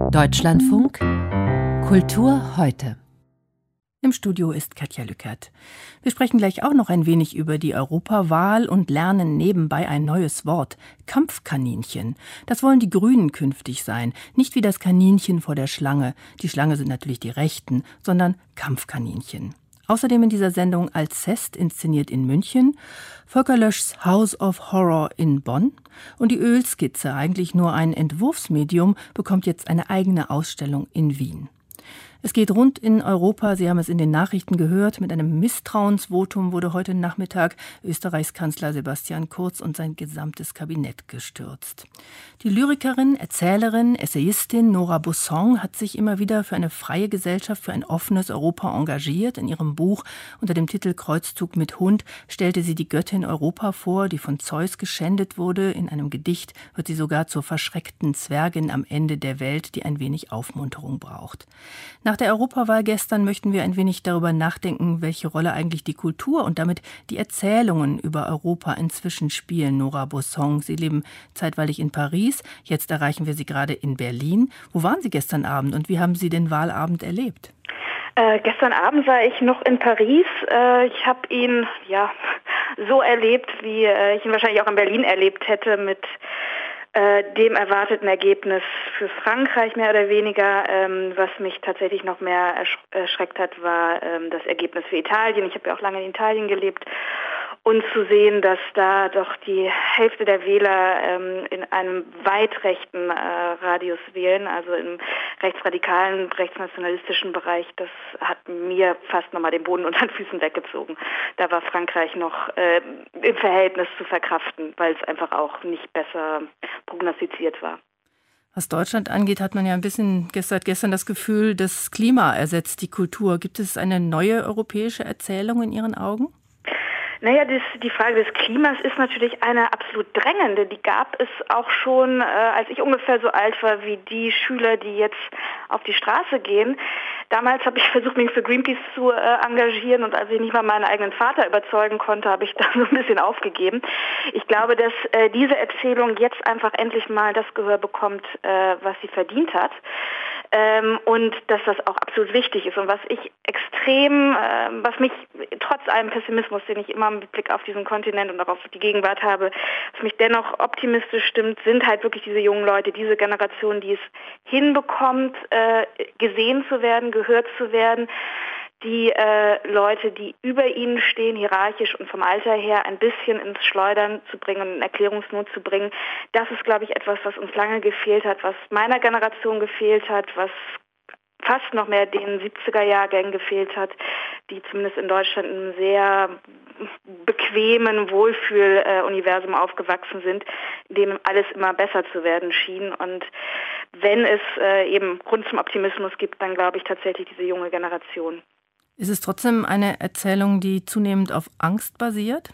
Deutschlandfunk Kultur heute. Im Studio ist Katja Lückert. Wir sprechen gleich auch noch ein wenig über die Europawahl und lernen nebenbei ein neues Wort: Kampfkaninchen. Das wollen die Grünen künftig sein. Nicht wie das Kaninchen vor der Schlange. Die Schlange sind natürlich die Rechten, sondern Kampfkaninchen. Außerdem in dieser Sendung Alcest, inszeniert in München, Volker Löschs House of Horror in Bonn und die Ölskizze, eigentlich nur ein Entwurfsmedium, bekommt jetzt eine eigene Ausstellung in Wien. Es geht rund in Europa, Sie haben es in den Nachrichten gehört, mit einem Misstrauensvotum wurde heute Nachmittag Österreichs Kanzler Sebastian Kurz und sein gesamtes Kabinett gestürzt. Die Lyrikerin, Erzählerin, Essayistin Nora Busson hat sich immer wieder für eine freie Gesellschaft, für ein offenes Europa engagiert. In ihrem Buch unter dem Titel Kreuzzug mit Hund stellte sie die Göttin Europa vor, die von Zeus geschändet wurde. In einem Gedicht wird sie sogar zur verschreckten Zwergin am Ende der Welt, die ein wenig Aufmunterung braucht. Nach der Europawahl gestern möchten wir ein wenig darüber nachdenken, welche Rolle eigentlich die Kultur und damit die Erzählungen über Europa inzwischen spielen. Nora Busson, Sie leben zeitweilig in Paris, jetzt erreichen wir Sie gerade in Berlin. Wo waren Sie gestern Abend und wie haben Sie den Wahlabend erlebt? Gestern Abend war ich noch in Paris. Ich habe ihn so erlebt, wie ich ihn wahrscheinlich auch in Berlin erlebt hätte, mit dem erwarteten Ergebnis für Frankreich mehr oder weniger. Was mich tatsächlich noch mehr erschreckt hat, war das Ergebnis für Italien. Ich habe ja auch lange in Italien gelebt. Und zu sehen, dass da doch die Hälfte der Wähler in einem weit rechten Radius wählen, also im rechtsradikalen, rechtsnationalistischen Bereich, das hat mir fast nochmal den Boden unter den Füßen weggezogen. Da war Frankreich noch im Verhältnis zu verkraften, weil es einfach auch nicht besser prognostiziert war. Was Deutschland angeht, hat man ja ein bisschen seit gestern das Gefühl, das Klima ersetzt die Kultur. Gibt es eine neue europäische Erzählung in Ihren Augen? Naja, die Frage des Klimas ist natürlich eine absolut drängende. Die gab es auch schon, als ich ungefähr so alt war wie die Schüler, die jetzt auf die Straße gehen. Damals habe ich versucht, mich für Greenpeace zu engagieren, und als ich nicht mal meinen eigenen Vater überzeugen konnte, habe ich da so ein bisschen aufgegeben. Ich glaube, dass diese Erzählung jetzt einfach endlich mal das Gehör bekommt, was sie verdient hat. Und dass das auch absolut wichtig ist. Und was mich trotz allem Pessimismus, den ich immer mit Blick auf diesen Kontinent und auch auf die Gegenwart habe, was mich dennoch optimistisch stimmt, sind halt wirklich diese jungen Leute, diese Generation, die es hinbekommt, gesehen zu werden, gehört zu werden. Die Leute, die über ihnen stehen, hierarchisch und vom Alter her ein bisschen ins Schleudern zu bringen und in Erklärungsnot zu bringen, das ist, glaube ich, etwas, was uns lange gefehlt hat, was meiner Generation gefehlt hat, was fast noch mehr den 70er-Jahrgängen gefehlt hat, die zumindest in Deutschland in einem sehr bequemen Wohlfühl-Universum aufgewachsen sind, in dem alles immer besser zu werden schien. Und wenn es eben Grund zum Optimismus gibt, dann glaube ich tatsächlich diese junge Generation. Ist es trotzdem eine Erzählung, die zunehmend auf Angst basiert?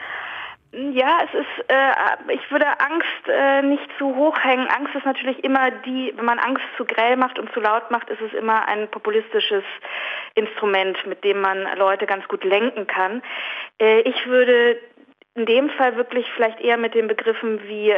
Ja, es ist, ich würde Angst nicht zu hoch hängen. Angst ist natürlich immer wenn man Angst zu grell macht und zu laut macht, ist es immer ein populistisches Instrument, mit dem man Leute ganz gut lenken kann. Ich würde in dem Fall wirklich vielleicht eher mit den Begriffen wie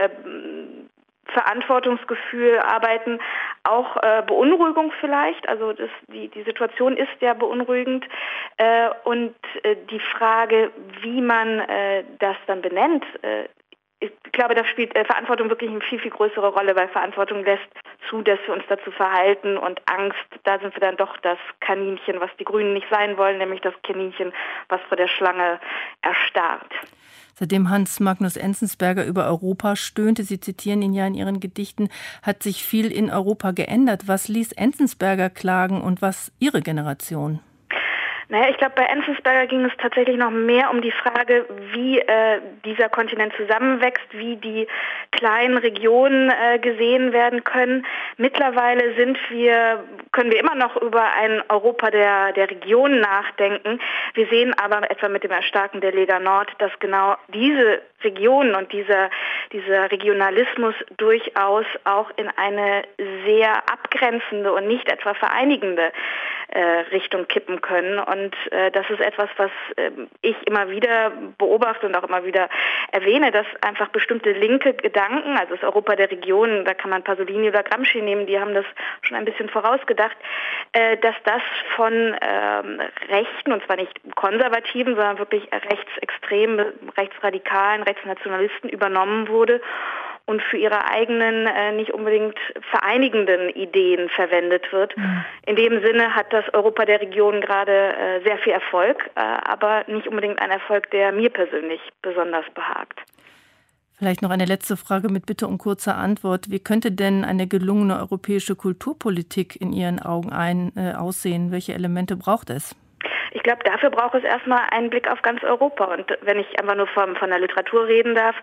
Verantwortungsgefühl arbeiten, auch Beunruhigung vielleicht. Also die Situation ist ja beunruhigend und die Frage, wie man das dann benennt, ich glaube, da spielt Verantwortung wirklich eine viel, viel größere Rolle, weil Verantwortung lässt zu, dass wir uns dazu verhalten, und Angst, da sind wir dann doch das Kaninchen, was die Grünen nicht sein wollen, nämlich das Kaninchen, was vor der Schlange erstarrt. Seitdem Hans Magnus Enzensberger über Europa stöhnte, Sie zitieren ihn ja in Ihren Gedichten, hat sich viel in Europa geändert. Was ließ Enzensberger klagen und was Ihre Generation? Naja, ich glaube, bei Enzensberger ging es tatsächlich noch mehr um die Frage, wie dieser Kontinent zusammenwächst, wie die kleinen Regionen gesehen werden können. Mittlerweile können wir immer noch über ein Europa der Regionen nachdenken. Wir sehen aber etwa mit dem Erstarken der Lega Nord, dass genau diese Regionen und dieser Regionalismus durchaus auch in eine sehr abgrenzende und nicht etwa vereinigende Richtung kippen können. Und das ist etwas, was ich immer wieder beobachte und auch immer wieder erwähne, dass einfach bestimmte linke Gedanken, also das Europa der Regionen, da kann man Pasolini oder Gramsci nehmen, die haben das schon ein bisschen vorausgedacht, dass das von Rechten, und zwar nicht Konservativen, sondern wirklich rechtsextremen, rechtsradikalen, Rechtsnationalisten übernommen wurde und für ihre eigenen, nicht unbedingt vereinigenden Ideen verwendet wird. In dem Sinne hat das Europa der Regionen gerade sehr viel Erfolg, aber nicht unbedingt ein Erfolg, der mir persönlich besonders behagt. Vielleicht noch eine letzte Frage mit Bitte um kurze Antwort. Wie könnte denn eine gelungene europäische Kulturpolitik in Ihren Augen aussehen? Welche Elemente braucht es? Ich glaube, dafür braucht es erstmal einen Blick auf ganz Europa. Und wenn ich einfach nur von der Literatur reden darf,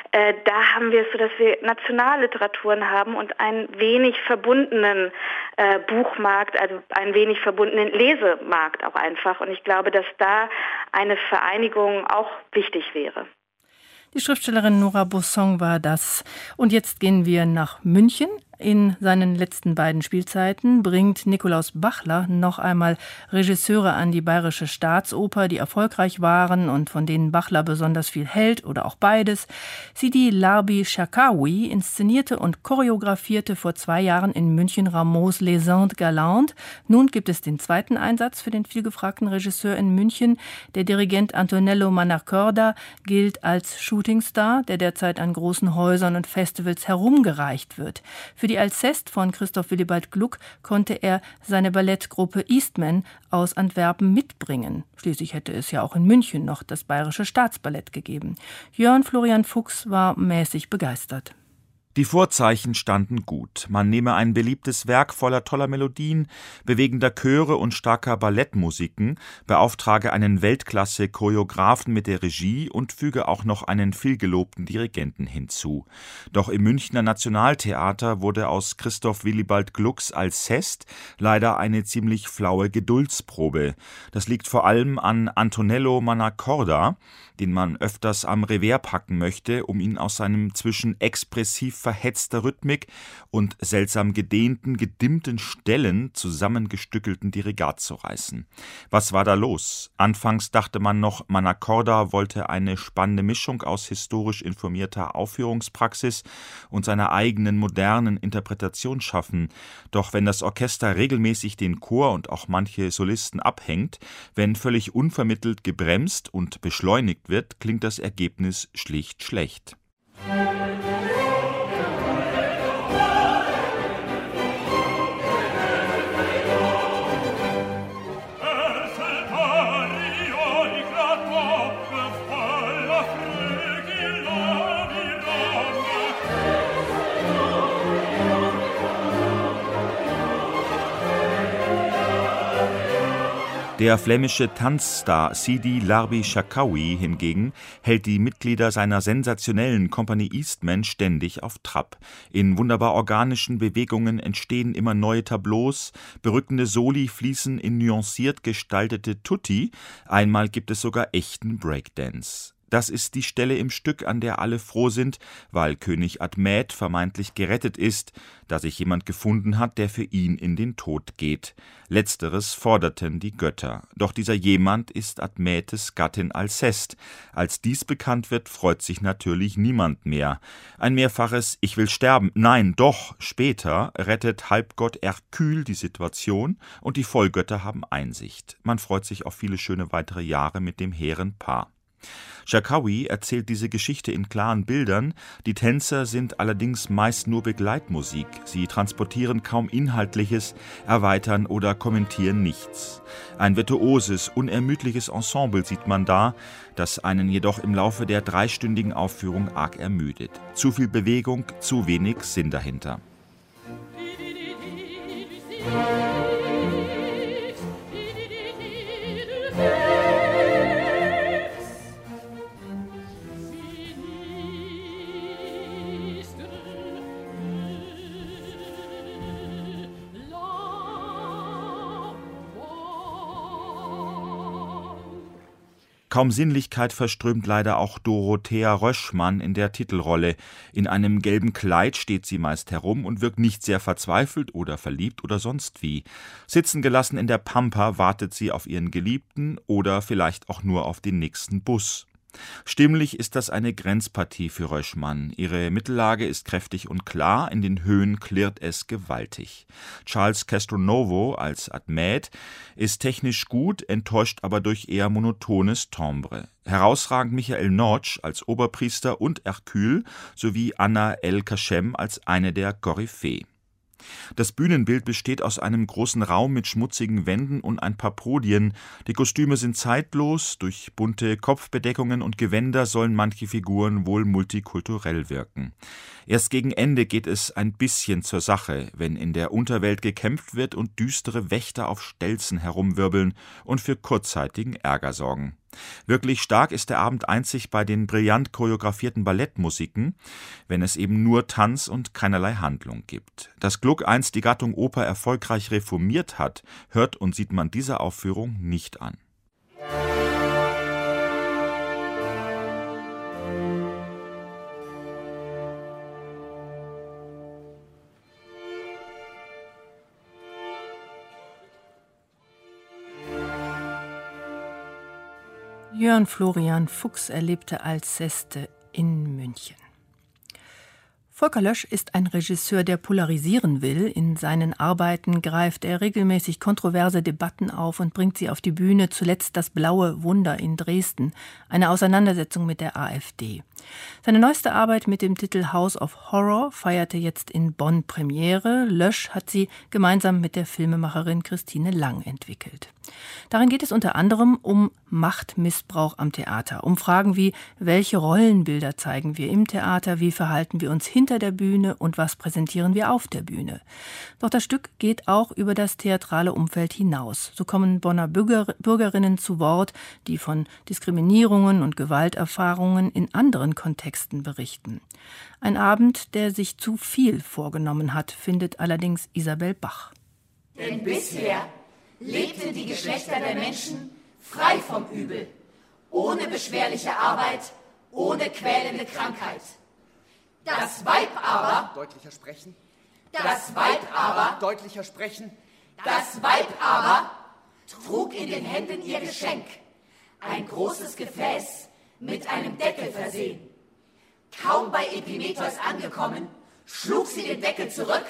da haben wir es so, dass wir Nationalliteraturen haben und einen wenig verbundenen Buchmarkt, also einen wenig verbundenen Lesemarkt auch einfach. Und ich glaube, dass da eine Vereinigung auch wichtig wäre. Die Schriftstellerin Nora Bosson war das. Und jetzt gehen wir nach München. In seinen letzten beiden Spielzeiten bringt Nikolaus Bachler noch einmal Regisseure an die Bayerische Staatsoper, die erfolgreich waren und von denen Bachler besonders viel hält oder auch beides. Sidi Larbi Cherkaoui inszenierte und choreografierte vor 2 Jahren in München Rameaus Les Indes Galantes. Nun gibt es den zweiten Einsatz für den vielgefragten Regisseur in München. Der Dirigent Antonello Mannacorda gilt als Shootingstar, der derzeit an großen Häusern und Festivals herumgereicht wird. Für die Alceste von Christoph Willibald Gluck konnte er seine Ballettgruppe Eastman aus Antwerpen mitbringen. Schließlich hätte es ja auch in München noch das Bayerische Staatsballett gegeben. Jörn Florian Fuchs war mäßig begeistert. Die Vorzeichen standen gut. Man nehme ein beliebtes Werk voller toller Melodien, bewegender Chöre und starker Ballettmusiken, beauftrage einen Weltklasse-Choreografen mit der Regie und füge auch noch einen vielgelobten Dirigenten hinzu. Doch im Münchner Nationaltheater wurde aus Christoph Willibald Glucks Alceste leider eine ziemlich flaue Geduldsprobe. Das liegt vor allem an Antonello Mannacorda, den man öfters am Revers packen möchte, um ihn aus seinem zwischen expressiv verhetzter Rhythmik und seltsam gedehnten, gedimmten Stellen zusammengestückelten Dirigat zu reißen. Was war da los? Anfangs dachte man noch, Mannacorda wollte eine spannende Mischung aus historisch informierter Aufführungspraxis und seiner eigenen modernen Interpretation schaffen. Doch wenn das Orchester regelmäßig den Chor und auch manche Solisten abhängt, wenn völlig unvermittelt gebremst und beschleunigt wird, klingt das Ergebnis schlicht schlecht. Der flämische Tanzstar Sidi Larbi Cherkaoui hingegen hält die Mitglieder seiner sensationellen Kompanie Eastman ständig auf Trab. In wunderbar organischen Bewegungen entstehen immer neue Tableaus, berückende Soli fließen in nuanciert gestaltete Tutti, einmal gibt es sogar echten Breakdance. Das ist die Stelle im Stück, an der alle froh sind, weil König Admet vermeintlich gerettet ist, da sich jemand gefunden hat, der für ihn in den Tod geht. Letzteres forderten die Götter. Doch dieser jemand ist Admetes Gattin Alceste. Als dies bekannt wird, freut sich natürlich niemand mehr. Ein mehrfaches »Ich will sterben, nein, doch« später rettet Halbgott Hercule die Situation und die Vollgötter haben Einsicht. Man freut sich auf viele schöne weitere Jahre mit dem hehren Paar. Cherkaoui erzählt diese Geschichte in klaren Bildern, die Tänzer sind allerdings meist nur Begleitmusik, sie transportieren kaum Inhaltliches, erweitern oder kommentieren nichts. Ein virtuoses, unermüdliches Ensemble sieht man da, das einen jedoch im Laufe der 3-stündigen Aufführung arg ermüdet. Zu viel Bewegung, zu wenig Sinn dahinter. Kaum Sinnlichkeit verströmt leider auch Dorothea Röschmann in der Titelrolle. In einem gelben Kleid steht sie meist herum und wirkt nicht sehr verzweifelt oder verliebt oder sonst wie. Sitzen gelassen in der Pampa wartet sie auf ihren Geliebten oder vielleicht auch nur auf den nächsten Bus. Stimmlich ist das eine Grenzpartie für Röschmann. Ihre Mittellage ist kräftig und klar, in den Höhen klirrt es gewaltig. Charles Castronovo als Admet ist technisch gut, enttäuscht aber durch eher monotones Timbre. Herausragend Michael Notch als Oberpriester und Hercule sowie Anna El Kachem als eine der Koryphäe. Das Bühnenbild besteht aus einem großen Raum mit schmutzigen Wänden und ein paar Podien. Die Kostüme sind zeitlos, durch bunte Kopfbedeckungen und Gewänder sollen manche Figuren wohl multikulturell wirken. Erst gegen Ende geht es ein bisschen zur Sache, wenn in der Unterwelt gekämpft wird und düstere Wächter auf Stelzen herumwirbeln und für kurzzeitigen Ärger sorgen. Wirklich stark ist der Abend einzig bei den brillant choreografierten Ballettmusiken, wenn es eben nur Tanz und keinerlei Handlung gibt. Dass Gluck einst die Gattung Oper erfolgreich reformiert hat, hört und sieht man dieser Aufführung nicht an. Jörn Florian Fuchs erlebte Alceste in München. Volker Lösch ist ein Regisseur, der polarisieren will. In seinen Arbeiten greift er regelmäßig kontroverse Debatten auf und bringt sie auf die Bühne. Zuletzt das Blaue Wunder in Dresden, eine Auseinandersetzung mit der AfD. Seine neueste Arbeit mit dem Titel House of Horror feierte jetzt in Bonn Premiere. Lösch hat sie gemeinsam mit der Filmemacherin Christine Lang entwickelt. Darin geht es unter anderem um Machtmissbrauch am Theater, um Fragen wie, welche Rollenbilder zeigen wir im Theater, wie verhalten wir uns hinter der Bühne und was präsentieren wir auf der Bühne. Doch das Stück geht auch über das theatrale Umfeld hinaus. So kommen Bonner Bürgerinnen zu Wort, die von Diskriminierungen und Gewalterfahrungen in anderen Kontexten berichten. Ein Abend, der sich zu viel vorgenommen hat, findet allerdings Isabel Bach. Denn bisher lebten die Geschlechter der Menschen frei vom Übel, ohne beschwerliche Arbeit, ohne quälende Krankheit. Das Weib aber, deutlicher sprechen, das Weib aber, deutlicher sprechen, das Weib aber trug in den Händen ihr Geschenk, ein großes Gefäß mit einem Deckel versehen. Kaum bei Epimetheus angekommen, schlug sie den Deckel zurück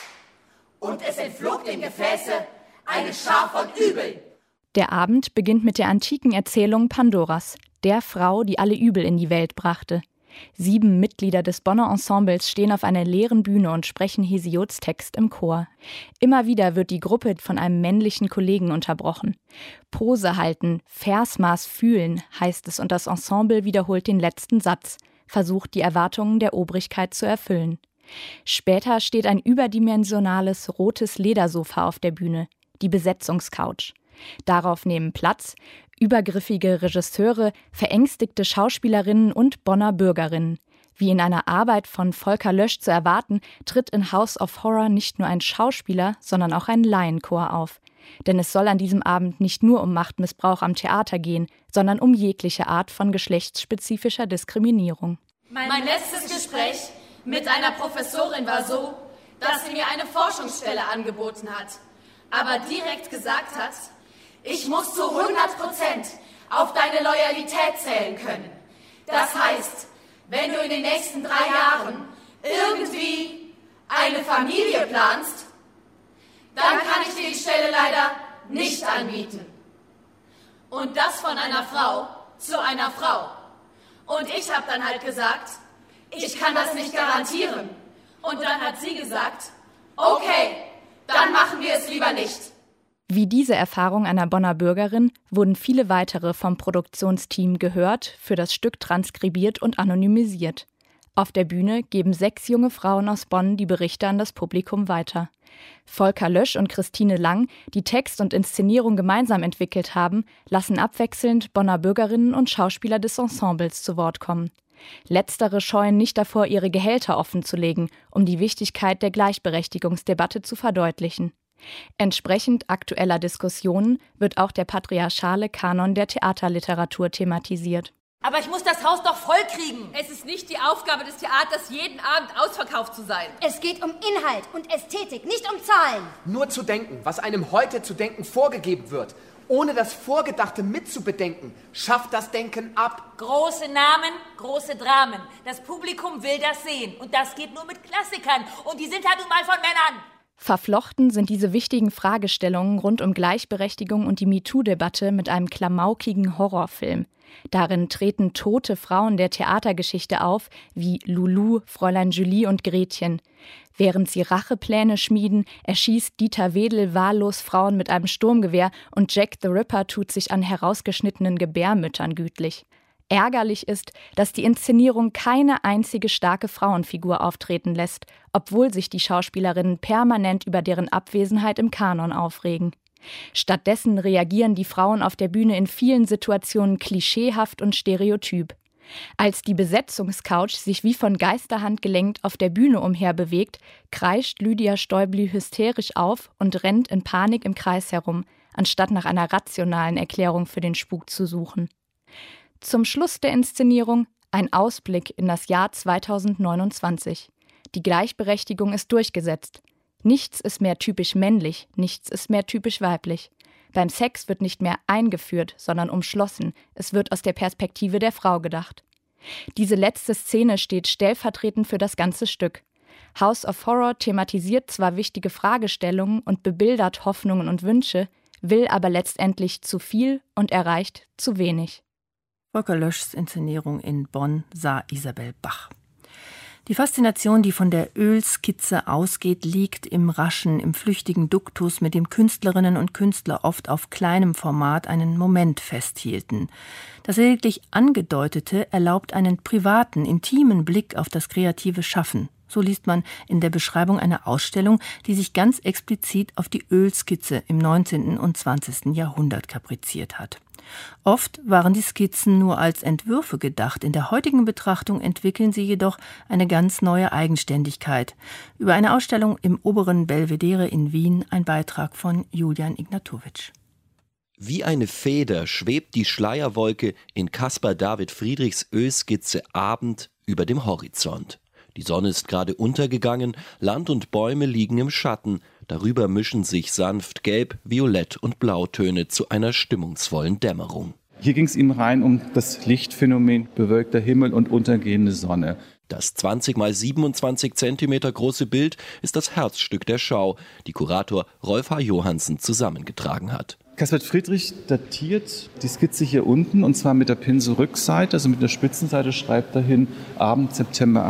und es entflog dem Gefäße eine Schar von Übeln. Der Abend beginnt mit der antiken Erzählung Pandoras, der Frau, die alle Übel in die Welt brachte. 7 Mitglieder des Bonner Ensembles stehen auf einer leeren Bühne und sprechen Hesiods Text im Chor. Immer wieder wird die Gruppe von einem männlichen Kollegen unterbrochen. Pose halten, Versmaß fühlen, heißt es, und das Ensemble wiederholt den letzten Satz, versucht die Erwartungen der Obrigkeit zu erfüllen. Später steht ein überdimensionales rotes Ledersofa auf der Bühne, die Besetzungscouch. Darauf nehmen Platz übergriffige Regisseure, verängstigte Schauspielerinnen und Bonner Bürgerinnen. Wie in einer Arbeit von Volker Lösch zu erwarten, tritt in House of Horror nicht nur ein Schauspieler, sondern auch ein Laienchor auf. Denn es soll an diesem Abend nicht nur um Machtmissbrauch am Theater gehen, sondern um jegliche Art von geschlechtsspezifischer Diskriminierung. Mein letztes Gespräch mit einer Professorin war so, dass sie mir eine Forschungsstelle angeboten hat, aber direkt gesagt hat, ich muss zu 100% auf deine Loyalität zählen können. Das heißt, wenn du in den nächsten 3 Jahren irgendwie eine Familie planst, dann kann ich dir die Stelle leider nicht anbieten. Und das von einer Frau zu einer Frau. Und ich habe dann halt gesagt, ich kann das nicht garantieren. Und dann hat sie gesagt, okay, dann machen wir es lieber nicht. Wie diese Erfahrung einer Bonner Bürgerin wurden viele weitere vom Produktionsteam gehört, für das Stück transkribiert und anonymisiert. Auf der Bühne geben 6 junge Frauen aus Bonn die Berichte an das Publikum weiter. Volker Lösch und Christine Lang, die Text und Inszenierung gemeinsam entwickelt haben, lassen abwechselnd Bonner Bürgerinnen und Schauspieler des Ensembles zu Wort kommen. Letztere scheuen nicht davor, ihre Gehälter offenzulegen, um die Wichtigkeit der Gleichberechtigungsdebatte zu verdeutlichen. Entsprechend aktueller Diskussionen wird auch der patriarchale Kanon der Theaterliteratur thematisiert. Aber ich muss das Haus doch voll kriegen. Es ist nicht die Aufgabe des Theaters, jeden Abend ausverkauft zu sein. Es geht um Inhalt und Ästhetik, nicht um Zahlen. Nur zu denken, was einem heute zu denken vorgegeben wird, ohne das Vorgedachte mitzubedenken, schafft das Denken ab. Große Namen, große Dramen. Das Publikum will das sehen. Und das geht nur mit Klassikern. Und die sind halt nun mal von Männern. Verflochten sind diese wichtigen Fragestellungen rund um Gleichberechtigung und die MeToo-Debatte mit einem klamaukigen Horrorfilm. Darin treten tote Frauen der Theatergeschichte auf, wie Lulu, Fräulein Julie und Gretchen. Während sie Rachepläne schmieden, erschießt Dieter Wedel wahllos Frauen mit einem Sturmgewehr und Jack the Ripper tut sich an herausgeschnittenen Gebärmüttern gütlich. Ärgerlich ist, dass die Inszenierung keine einzige starke Frauenfigur auftreten lässt, obwohl sich die Schauspielerinnen permanent über deren Abwesenheit im Kanon aufregen. Stattdessen reagieren die Frauen auf der Bühne in vielen Situationen klischeehaft und stereotyp. Als die Besetzungscouch sich wie von Geisterhand gelenkt auf der Bühne umherbewegt, kreischt Lydia Stäubli hysterisch auf und rennt in Panik im Kreis herum, anstatt nach einer rationalen Erklärung für den Spuk zu suchen. Zum Schluss der Inszenierung ein Ausblick in das Jahr 2029. Die Gleichberechtigung ist durchgesetzt. Nichts ist mehr typisch männlich, nichts ist mehr typisch weiblich. Beim Sex wird nicht mehr eingeführt, sondern umschlossen. Es wird aus der Perspektive der Frau gedacht. Diese letzte Szene steht stellvertretend für das ganze Stück. House of Horror thematisiert zwar wichtige Fragestellungen und bebildert Hoffnungen und Wünsche, will aber letztendlich zu viel und erreicht zu wenig. Volker Löschs Inszenierung in Bonn sah Isabel Bach. Die Faszination, die von der Ölskizze ausgeht, liegt im raschen, im flüchtigen Duktus, mit dem Künstlerinnen und Künstler oft auf kleinem Format einen Moment festhielten. Das lediglich Angedeutete erlaubt einen privaten, intimen Blick auf das kreative Schaffen. So liest man in der Beschreibung einer Ausstellung, die sich ganz explizit auf die Ölskizze im 19. und 20. Jahrhundert kapriziert hat. Oft waren die Skizzen nur als Entwürfe gedacht. In der heutigen Betrachtung entwickeln sie jedoch eine ganz neue Eigenständigkeit. Über eine Ausstellung im Oberen Belvedere in Wien ein Beitrag von Julian Ignatowitsch. Wie eine Feder schwebt die Schleierwolke in Caspar David Friedrichs Ölskizze Abend über dem Horizont. Die Sonne ist gerade untergegangen, Land und Bäume liegen im Schatten, darüber mischen sich sanft Gelb, Violett und Blautöne zu einer stimmungsvollen Dämmerung. Hier ging es ihm rein um das Lichtphänomen, bewölkter Himmel und untergehende Sonne. Das 20 x 27 Zentimeter große Bild ist das Herzstück der Schau, die Kurator Rolf H. Johansen zusammengetragen hat. Caspar Friedrich datiert die Skizze hier unten, und zwar mit der Pinselrückseite, also mit der Spitzenseite, schreibt dahin Abend September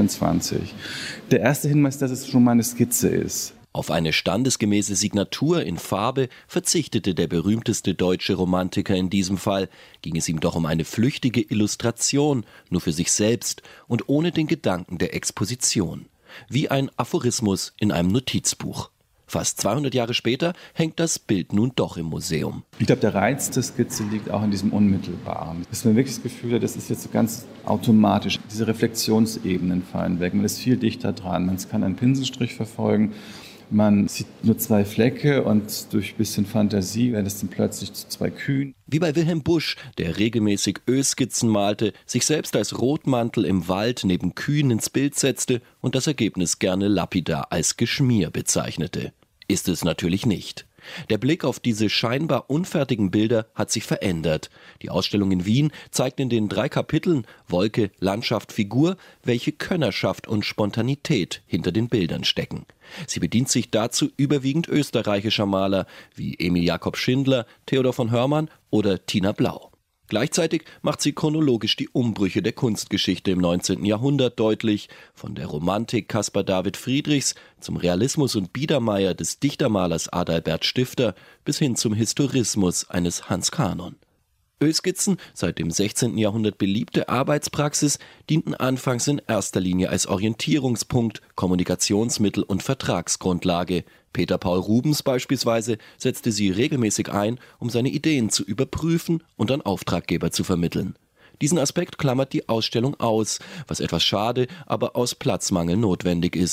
1824. Der erste Hinweis, dass es schon mal eine Skizze ist. Auf eine standesgemäße Signatur in Farbe verzichtete der berühmteste deutsche Romantiker in diesem Fall. Ging es ihm doch um eine flüchtige Illustration, nur für sich selbst und ohne den Gedanken der Exposition. Wie ein Aphorismus in einem Notizbuch. Fast 200 Jahre später hängt das Bild nun doch im Museum. Ich glaube, der Reiz der Skizze liegt auch in diesem Unmittelbaren. Dass man wirklich das Gefühl hat, das ist jetzt so ganz automatisch. Diese Reflexionsebenen fallen weg. Man ist viel dichter dran. Man kann einen Pinselstrich verfolgen. Man sieht nur zwei Flecke und durch ein bisschen Fantasie werden es dann plötzlich zu zwei Kühen. Wie bei Wilhelm Busch, der regelmäßig Ölskizzen malte, sich selbst als Rotmantel im Wald neben Kühen ins Bild setzte und das Ergebnis gerne lapidar als Geschmier bezeichnete. Ist es natürlich nicht. Der Blick auf diese scheinbar unfertigen Bilder hat sich verändert. Die Ausstellung in Wien zeigt in den 3 Kapiteln Wolke, Landschaft, Figur, welche Könnerschaft und Spontanität hinter den Bildern stecken. Sie bedient sich dazu überwiegend österreichischer Maler wie Emil Jakob Schindler, Theodor von Hörmann oder Tina Blau. Gleichzeitig macht sie chronologisch die Umbrüche der Kunstgeschichte im 19. Jahrhundert deutlich, von der Romantik Caspar David Friedrichs zum Realismus und Biedermeier des Dichtermalers Adalbert Stifter bis hin zum Historismus eines Hans Kanon. Ölskizzen, seit dem 16. Jahrhundert beliebte Arbeitspraxis, dienten anfangs in erster Linie als Orientierungspunkt, Kommunikationsmittel und Vertragsgrundlage. Peter Paul Rubens beispielsweise setzte sie regelmäßig ein, um seine Ideen zu überprüfen und an Auftraggeber zu vermitteln. Diesen Aspekt klammert die Ausstellung aus, was etwas schade, aber aus Platzmangel notwendig ist.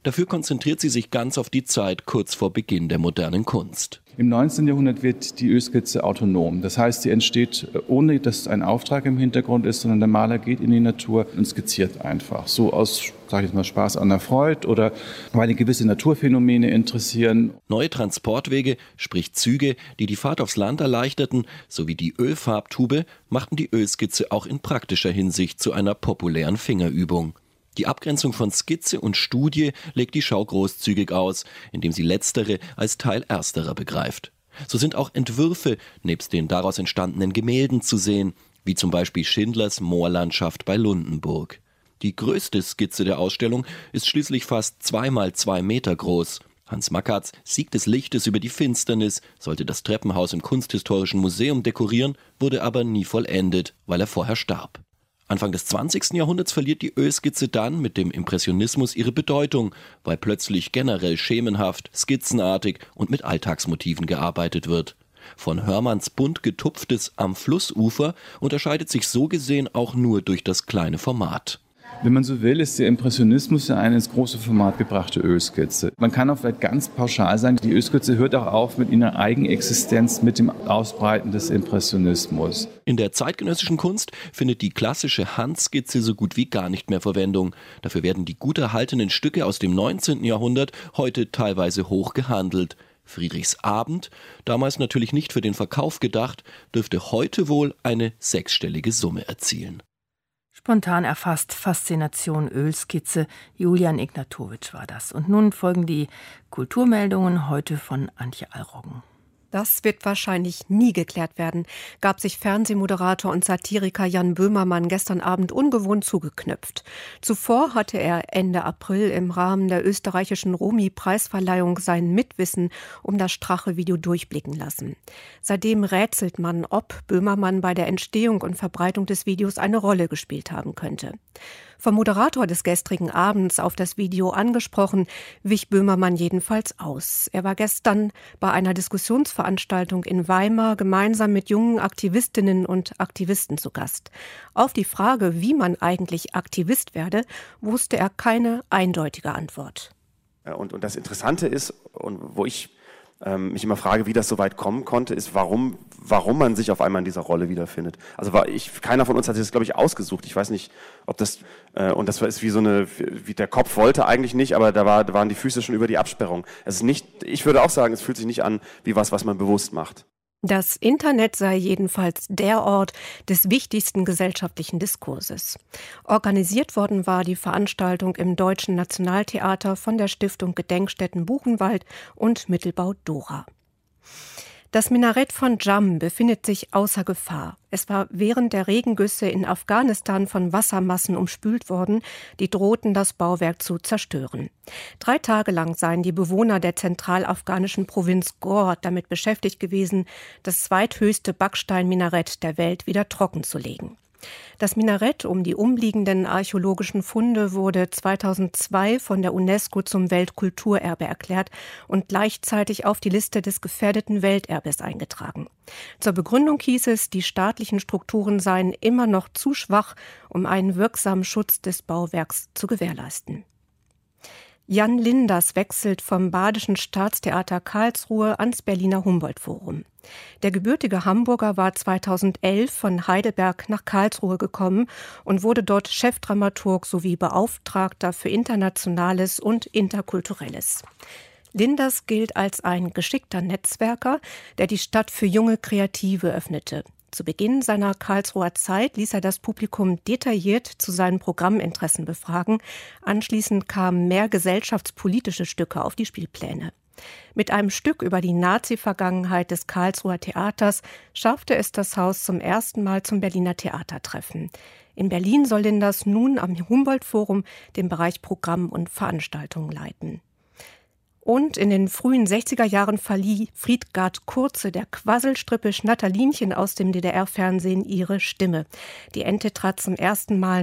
Dafür konzentriert sie sich ganz auf die Zeit kurz vor Beginn der modernen Kunst. Im 19. Jahrhundert wird die Ölskizze autonom. Das heißt, sie entsteht, ohne dass ein Auftrag im Hintergrund ist, sondern der Maler geht in die Natur und skizziert einfach. So aus, sage ich jetzt mal, Spaß an der Freude oder weil ihn gewisse Naturphänomene interessieren. Neue Transportwege, sprich Züge, die die Fahrt aufs Land erleichterten, sowie die Ölfarbtube, machten die Ölskizze auch in praktischer Hinsicht zu einer populären Fingerübung. Die Abgrenzung von Skizze und Studie legt die Schau großzügig aus, indem sie letztere als Teil ersterer begreift. So sind auch Entwürfe nebst den daraus entstandenen Gemälden zu sehen, wie zum Beispiel Schindlers Moorlandschaft bei Lundenburg. Die größte Skizze der Ausstellung ist schließlich fast 2 mal 2 Meter groß. Hans Makatz, Sieg des Lichtes über die Finsternis, sollte das Treppenhaus im Kunsthistorischen Museum dekorieren, wurde aber nie vollendet, weil er vorher starb. Anfang des 20. Jahrhunderts verliert die Ölskizze dann mit dem Impressionismus ihre Bedeutung, weil plötzlich generell schemenhaft, skizzenartig und mit Alltagsmotiven gearbeitet wird. Von Hörmanns bunt getupftes Am Flussufer unterscheidet sich so gesehen auch nur durch das kleine Format. Wenn man so will, ist der Impressionismus ja eine ins große Format gebrachte Ölskizze. Man kann auch vielleicht ganz pauschal sagen, die Ölskizze hört auch auf mit ihrer Eigenexistenz, mit dem Ausbreiten des Impressionismus. In der zeitgenössischen Kunst findet die klassische Handskizze so gut wie gar nicht mehr Verwendung. Dafür werden die gut erhaltenen Stücke aus dem 19. Jahrhundert heute teilweise hoch gehandelt. Friedrichs Abend, damals natürlich nicht für den Verkauf gedacht, dürfte heute wohl eine 6-stellige Summe erzielen. Spontan erfasst, Faszination Ölskizze. Julian Ignatowitsch war das. Und nun folgen die Kulturmeldungen, heute von Antje Allroggen. Das wird wahrscheinlich nie geklärt werden, gab sich Fernsehmoderator und Satiriker Jan Böhmermann gestern Abend ungewohnt zugeknüpft. Zuvor hatte er Ende April im Rahmen der österreichischen Romy-Preisverleihung sein Mitwissen um das Strache-Video durchblicken lassen. Seitdem rätselt man, ob Böhmermann bei der Entstehung und Verbreitung des Videos eine Rolle gespielt haben könnte. Vom Moderator des gestrigen Abends auf das Video angesprochen, wich Böhmermann jedenfalls aus. Er war gestern bei einer Diskussionsveranstaltung in Weimar gemeinsam mit jungen Aktivistinnen und Aktivisten zu Gast. Auf die Frage, wie man eigentlich Aktivist werde, wusste er keine eindeutige Antwort. Und das Interessante ist, und wo ich mich immer frage, wie das so weit kommen konnte, ist, warum man sich auf einmal in dieser Rolle wiederfindet. Also keiner von uns hat sich das, glaube ich, ausgesucht. Ich weiß nicht, ob das, und das ist wie der Kopf wollte eigentlich nicht, aber da waren die Füße schon über die Absperrung. Es ist nicht, ich würde auch sagen, es fühlt sich nicht an wie was man bewusst macht. Das Internet sei jedenfalls der Ort des wichtigsten gesellschaftlichen Diskurses. Organisiert worden war die Veranstaltung im Deutschen Nationaltheater von der Stiftung Gedenkstätten Buchenwald und Mittelbau Dora. Das Minarett von Jam befindet sich außer Gefahr. Es war während der Regengüsse in Afghanistan von Wassermassen umspült worden, die drohten, das Bauwerk zu zerstören. 3 Tage lang seien die Bewohner der zentralafghanischen Provinz Ghor damit beschäftigt gewesen, das zweithöchste Backsteinminarett der Welt wieder trocken zu legen. Das Minarett um die umliegenden archäologischen Funde wurde 2002 von der UNESCO zum Weltkulturerbe erklärt und gleichzeitig auf die Liste des gefährdeten Welterbes eingetragen. Zur Begründung hieß es, die staatlichen Strukturen seien immer noch zu schwach, um einen wirksamen Schutz des Bauwerks zu gewährleisten. Jan Linders wechselt vom Badischen Staatstheater Karlsruhe ans Berliner Humboldt-Forum. Der gebürtige Hamburger war 2011 von Heidelberg nach Karlsruhe gekommen und wurde dort Chefdramaturg sowie Beauftragter für Internationales und Interkulturelles. Linders gilt als ein geschickter Netzwerker, der die Stadt für junge Kreative öffnete. Zu Beginn seiner Karlsruher Zeit ließ er das Publikum detailliert zu seinen Programminteressen befragen. Anschließend kamen mehr gesellschaftspolitische Stücke auf die Spielpläne. Mit einem Stück über die Nazi-Vergangenheit des Karlsruher Theaters schaffte es das Haus zum ersten Mal zum Berliner Theatertreffen. In Berlin soll Linders nun am Humboldt-Forum den Bereich Programm und Veranstaltungen leiten. Und in den frühen 60er Jahren verlieh Friedgard Kurze der Quasselstrippe Schnatterlinchen aus dem DDR-Fernsehen ihre Stimme. Die Ente trat zum ersten Mal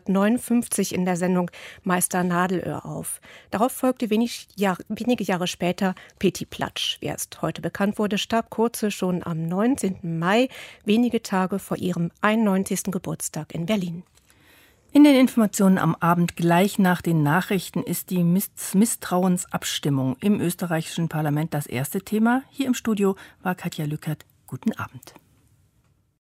1959 in der Sendung Meister Nadelöhr auf. Darauf folgte wenige Jahre später Peti Platsch. Wie erst heute bekannt wurde, starb Kurze schon am 19. Mai, wenige Tage vor ihrem 91. Geburtstag in Berlin. In den Informationen am Abend gleich nach den Nachrichten ist die Misstrauensabstimmung im österreichischen Parlament das erste Thema. Hier im Studio war Katja Lückert. Guten Abend.